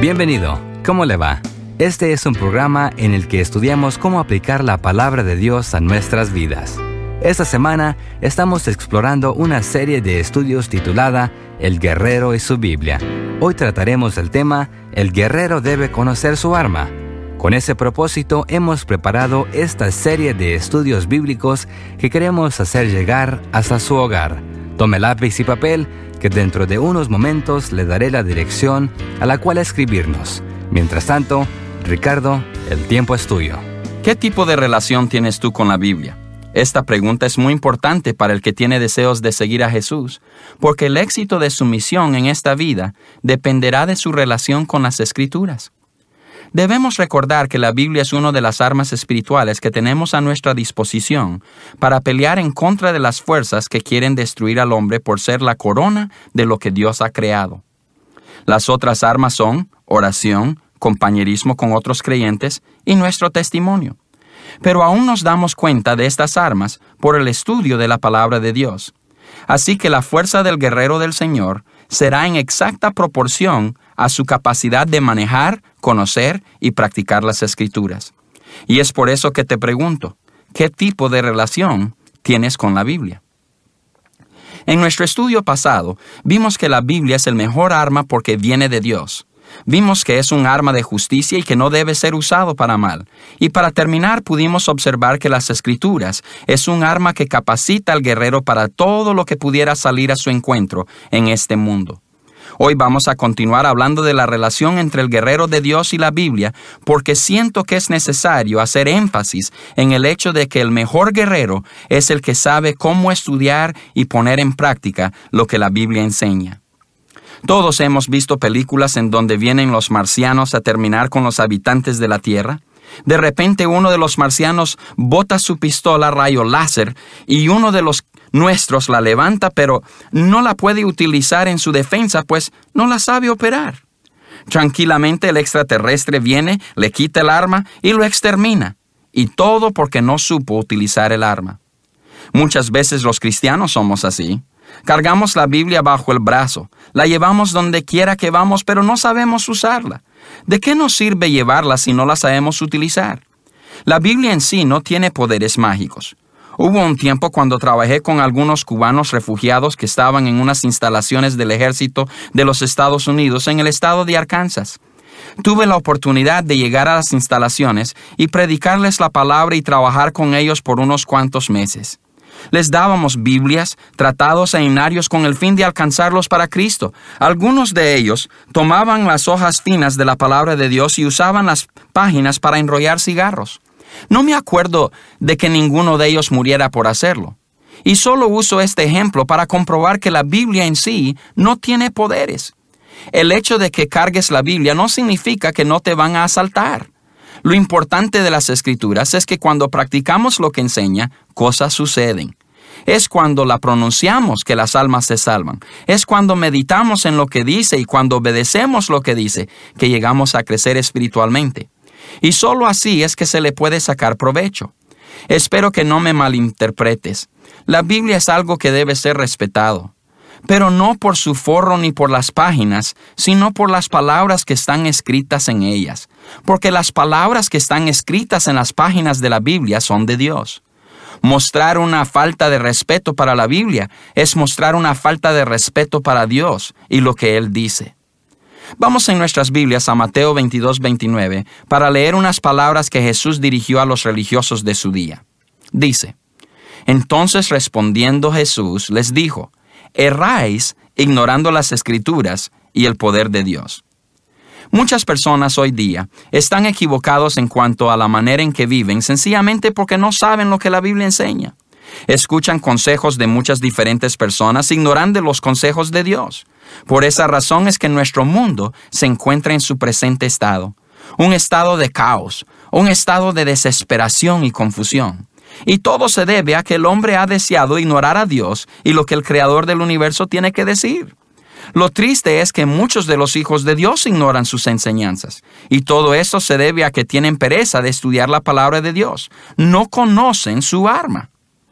Bienvenido, ¿cómo le va? Este es un programa en el que estudiamos cómo aplicar la palabra de Dios a nuestras vidas. Esta semana estamos explorando una serie de estudios titulada El guerrero y su Biblia. Hoy trataremos el tema El guerrero debe conocer su arma. Con ese propósito hemos preparado esta serie de estudios bíblicos que queremos hacer llegar hasta su hogar. Tome lápiz y papel, que dentro de unos momentos le daré la dirección a la cual escribirnos. Mientras tanto, Ricardo, el tiempo es tuyo. ¿Qué tipo de relación tienes tú con la Biblia? Esta pregunta es muy importante para el que tiene deseos de seguir a Jesús, porque el éxito de su misión en esta vida dependerá de su relación con las Escrituras. Debemos recordar que la Biblia es una de las armas espirituales que tenemos a nuestra disposición para pelear en contra de las fuerzas que quieren destruir al hombre por ser la corona de lo que Dios ha creado. Las otras armas son oración, compañerismo con otros creyentes y nuestro testimonio. Pero aún nos damos cuenta de estas armas por el estudio de la palabra de Dios. Así que la fuerza del guerrero del Señor será en exacta proporción a su capacidad de manejar, conocer y practicar las Escrituras. Y es por eso que te pregunto, ¿qué tipo de relación tienes con la Biblia? En nuestro estudio pasado, vimos que la Biblia es el mejor arma porque viene de Dios. Vimos que es un arma de justicia y que no debe ser usado para mal. Y para terminar, pudimos observar que las Escrituras es un arma que capacita al guerrero para todo lo que pudiera salir a su encuentro en este mundo. Hoy vamos a continuar hablando de la relación entre el guerrero de Dios y la Biblia, porque siento que es necesario hacer énfasis en el hecho de que el mejor guerrero es el que sabe cómo estudiar y poner en práctica lo que la Biblia enseña. Todos hemos visto películas en donde vienen los marcianos a terminar con los habitantes de la Tierra. De repente uno de los marcianos bota su pistola rayo láser y uno de los nuestros la levanta, pero no la puede utilizar en su defensa, pues no la sabe operar. Tranquilamente el extraterrestre viene, le quita el arma y lo extermina. Y todo porque no supo utilizar el arma. Muchas veces los cristianos somos así. Cargamos la Biblia bajo el brazo, la llevamos donde quiera que vamos, pero no sabemos usarla. ¿De qué nos sirve llevarla si no la sabemos utilizar? La Biblia en sí no tiene poderes mágicos. Hubo un tiempo cuando trabajé con algunos cubanos refugiados que estaban en unas instalaciones del ejército de los Estados Unidos en el estado de Arkansas. Tuve la oportunidad de llegar a las instalaciones y predicarles la palabra y trabajar con ellos por unos cuantos meses. Les dábamos Biblias, tratados e himnarios con el fin de alcanzarlos para Cristo. Algunos de ellos tomaban las hojas finas de la palabra de Dios y usaban las páginas para enrollar cigarros. No me acuerdo de que ninguno de ellos muriera por hacerlo. Y solo uso este ejemplo para comprobar que la Biblia en sí no tiene poderes. El hecho de que cargues la Biblia no significa que no te van a asaltar. Lo importante de las Escrituras es que cuando practicamos lo que enseña, cosas suceden. Es cuando la pronunciamos que las almas se salvan. Es cuando meditamos en lo que dice y cuando obedecemos lo que dice que llegamos a crecer espiritualmente. Y solo así es que se le puede sacar provecho. Espero que no me malinterpretes. La Biblia es algo que debe ser respetado. Pero no por su forro ni por las páginas, sino por las palabras que están escritas en ellas. Porque las palabras que están escritas en las páginas de la Biblia son de Dios. Mostrar una falta de respeto para la Biblia es mostrar una falta de respeto para Dios y lo que Él dice. Vamos en nuestras Biblias a Mateo 22:29 para leer unas palabras que Jesús dirigió a los religiosos de su día. Dice: Entonces respondiendo Jesús les dijo: Erráis ignorando las Escrituras y el poder de Dios. Muchas personas hoy día están equivocados en cuanto a la manera en que viven, sencillamente porque no saben lo que la Biblia enseña. Escuchan consejos de muchas diferentes personas, ignorando los consejos de Dios. Por esa razón es que nuestro mundo se encuentra en su presente estado. Un estado de caos, un estado de desesperación y confusión. Y todo se debe a que el hombre ha deseado ignorar a Dios y lo que el Creador del universo tiene que decir. Lo triste es que muchos de los hijos de Dios ignoran sus enseñanzas. Y todo esto se debe a que tienen pereza de estudiar la palabra de Dios. No conocen su arma.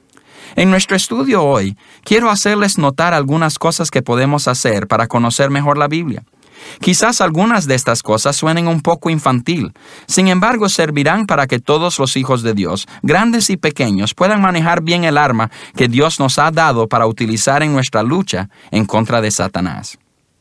En nuestro estudio hoy, quiero hacerles notar algunas cosas que podemos hacer para conocer mejor la Biblia. Quizás algunas de estas cosas suenen un poco infantil, sin embargo servirán para que todos los hijos de Dios, grandes y pequeños, puedan manejar bien el arma que Dios nos ha dado para utilizar en nuestra lucha en contra de Satanás.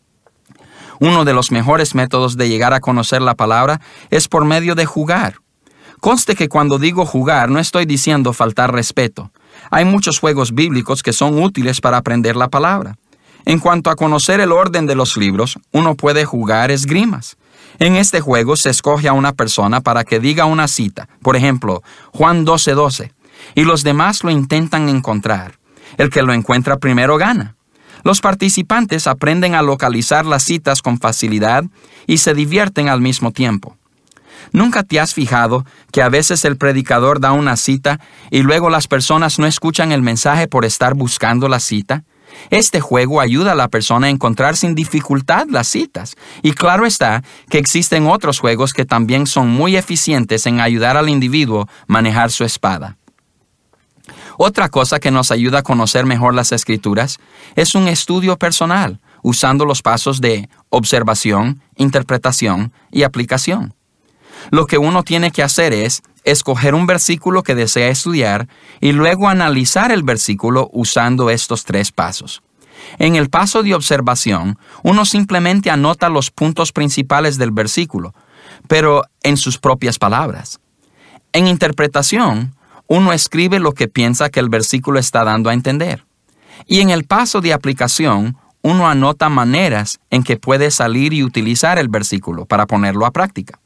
Uno de los mejores métodos de llegar a conocer la palabra es por medio de jugar. Conste que cuando digo jugar no estoy diciendo faltar respeto. Hay muchos juegos bíblicos que son útiles para aprender la palabra. En cuanto a conocer el orden de los libros, uno puede jugar esgrimas. En este juego se escoge a una persona para que diga una cita, por ejemplo, Juan 12:12, y los demás lo intentan encontrar. El que lo encuentra primero gana. Los participantes aprenden a localizar las citas con facilidad y se divierten al mismo tiempo. ¿Nunca te has fijado que a veces el predicador da una cita y luego las personas no escuchan el mensaje por estar buscando la cita? Este juego ayuda a la persona a encontrar sin dificultad las citas. Y claro está que existen otros juegos que también son muy eficientes en ayudar al individuo a manejar su espada. Otra cosa que nos ayuda a conocer mejor las Escrituras es un estudio personal, usando los pasos de observación, interpretación y aplicación. Lo que uno tiene que hacer es escoger un versículo que desea estudiar y luego analizar el versículo usando estos 3 pasos. En el paso de observación, uno simplemente anota los puntos principales del versículo, pero en sus propias palabras. En interpretación, uno escribe lo que piensa que el versículo está dando a entender. Y en el paso de aplicación, uno anota maneras en que puede salir y utilizar el versículo para ponerlo a práctica.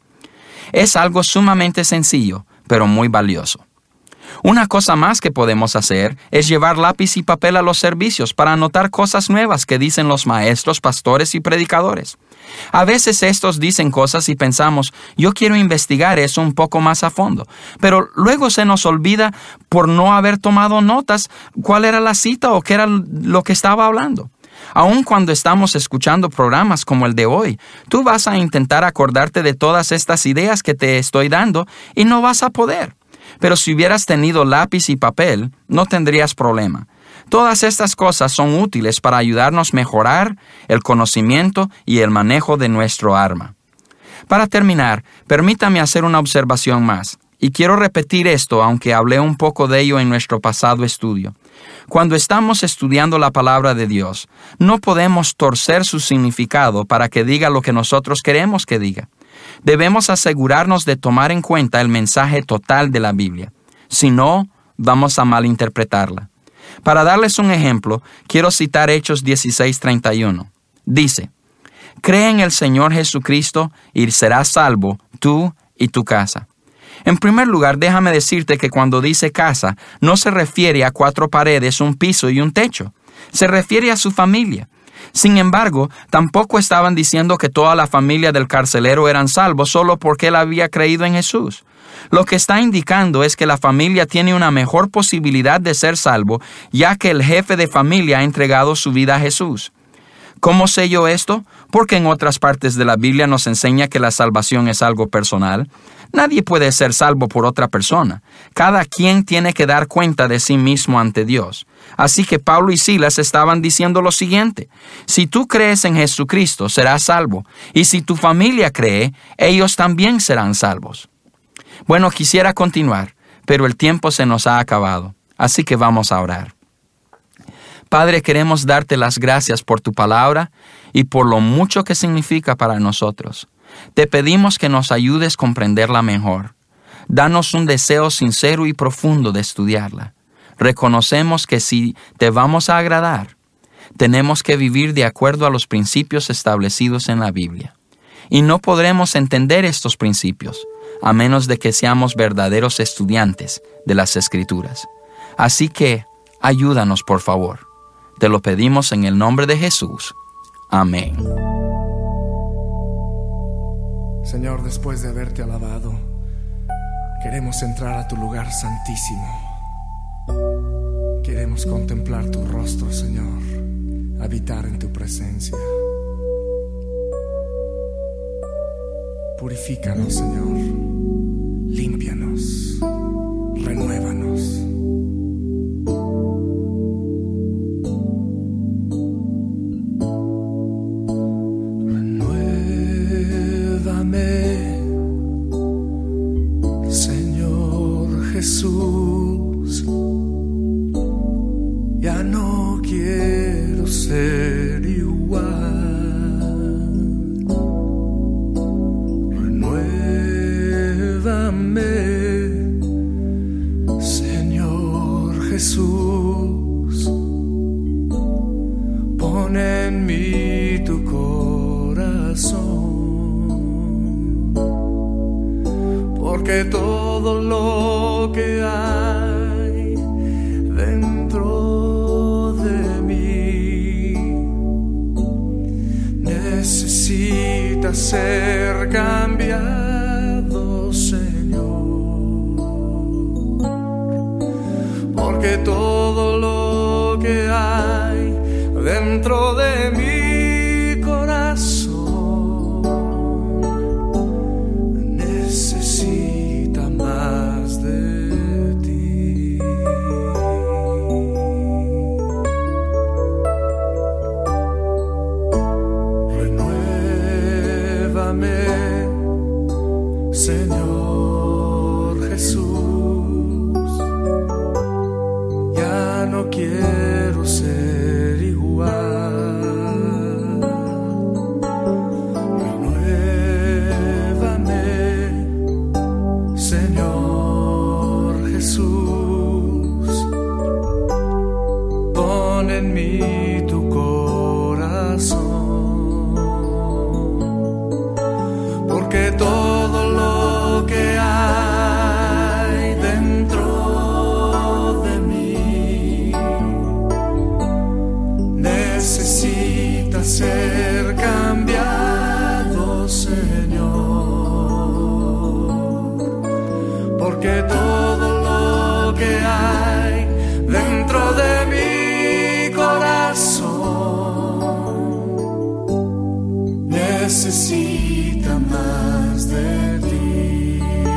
Es algo sumamente sencillo, pero muy valioso. Una cosa más que podemos hacer es llevar lápiz y papel a los servicios para anotar cosas nuevas que dicen los maestros, pastores y predicadores. A veces estos dicen cosas y pensamos, yo quiero investigar eso un poco más a fondo, pero luego se nos olvida por no haber tomado notas cuál era la cita o qué era lo que estaba hablando. Aun cuando estamos escuchando programas como el de hoy, tú vas a intentar acordarte de todas estas ideas que te estoy dando y no vas a poder. Pero si hubieras tenido lápiz y papel, no tendrías problema. Todas estas cosas son útiles para ayudarnos a mejorar el conocimiento y el manejo de nuestro arma. Para terminar, permítame hacer una observación más. Y quiero repetir esto, aunque hablé un poco de ello en nuestro pasado estudio. Cuando estamos estudiando la palabra de Dios, no podemos torcer su significado para que diga lo que nosotros queremos que diga. Debemos asegurarnos de tomar en cuenta el mensaje total de la Biblia. Si no, vamos a malinterpretarla. Para darles un ejemplo, quiero citar Hechos 16:31. Dice, «Cree en el Señor Jesucristo y serás salvo, tú y tu casa». En primer lugar, déjame decirte que cuando dice casa, no se refiere a 4 paredes, un piso y un techo. Se refiere a su familia. Sin embargo, tampoco estaban diciendo que toda la familia del carcelero eran salvos solo porque él había creído en Jesús. Lo que está indicando es que la familia tiene una mejor posibilidad de ser salvo, ya que el jefe de familia ha entregado su vida a Jesús. ¿Cómo sé yo esto? Porque en otras partes de la Biblia nos enseña que la salvación es algo personal. Nadie puede ser salvo por otra persona. Cada quien tiene que dar cuenta de sí mismo ante Dios. Así que Pablo y Silas estaban diciendo lo siguiente: si tú crees en Jesucristo, serás salvo. Y si tu familia cree, ellos también serán salvos. Bueno, quisiera continuar, pero el tiempo se nos ha acabado. Así que vamos a orar. Padre, queremos darte las gracias por tu palabra y por lo mucho que significa para nosotros. Te pedimos que nos ayudes a comprenderla mejor. Danos un deseo sincero y profundo de estudiarla. Reconocemos que si te vamos a agradar, tenemos que vivir de acuerdo a los principios establecidos en la Biblia. Y no podremos entender estos principios a menos de que seamos verdaderos estudiantes de las Escrituras. Así que, ayúdanos por favor. Te lo pedimos en el nombre de Jesús. Amén. Señor, después de haberte alabado, queremos entrar a tu lugar santísimo. Queremos contemplar tu rostro, Señor, habitar en tu presencia. Purifícanos, Señor, límpianos, renuévanos. Renuévanos. Jesús, ya no quiero ser igual. Renuévame, Señor Jesús, pon en mí tu corazón, porque todo lo que hay dentro de mí necesita ser cambiado, Señor, porque todo lo que hay dentro de mi corazón necesita más de ti. Renuévame, Señor Jesús, ya no quiero ser igual. Renuévame, Señor Jesús, pon en mí tu corazón, porque todo lo que hay dentro de mí necesita ser cambiado, Señor, porque todo lo que hay dentro de mi corazón necesita más de ti,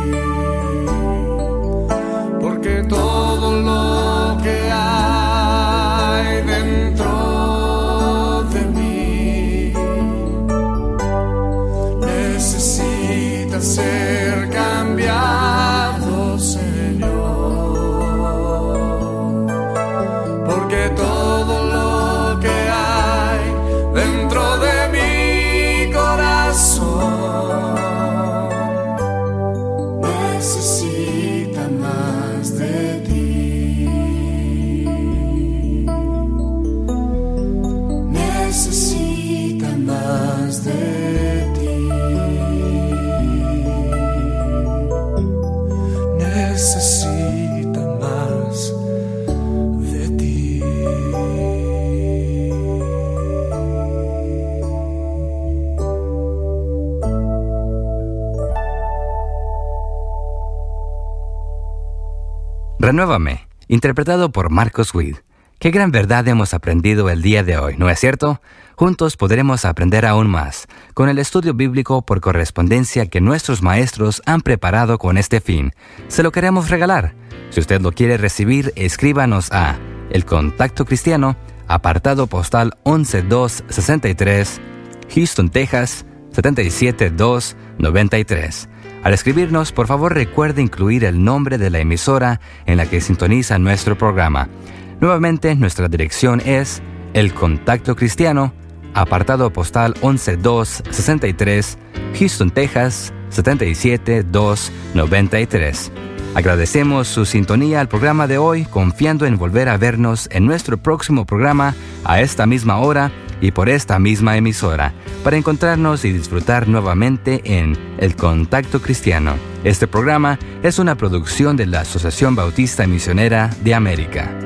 porque todo lo que hay dentro de mí necesita ser cambiado, Señor, porque todo lo que hay dentro de mi corazón necesita más de ti, necesita más de ti, necesita más de ti. Renuévame, interpretado por Marcos Witt. Qué gran verdad hemos aprendido el día de hoy, ¿no es cierto? Juntos podremos aprender aún más con el estudio bíblico por correspondencia que nuestros maestros han preparado con este fin. Se lo queremos regalar. Si usted lo quiere recibir, escríbanos a El Contacto Cristiano, apartado postal 11263, Houston, Texas 77293. Al escribirnos, por favor recuerde incluir el nombre de la emisora en la que sintoniza nuestro programa. Nuevamente, nuestra dirección es El Contacto Cristiano, apartado postal 11263, Houston, Texas 77293. Agradecemos su sintonía al programa de hoy, confiando en volver a vernos en nuestro próximo programa a esta misma hora y por esta misma emisora, para encontrarnos y disfrutar nuevamente en El Contacto Cristiano. Este programa es una producción de la Asociación Bautista Misionera de América.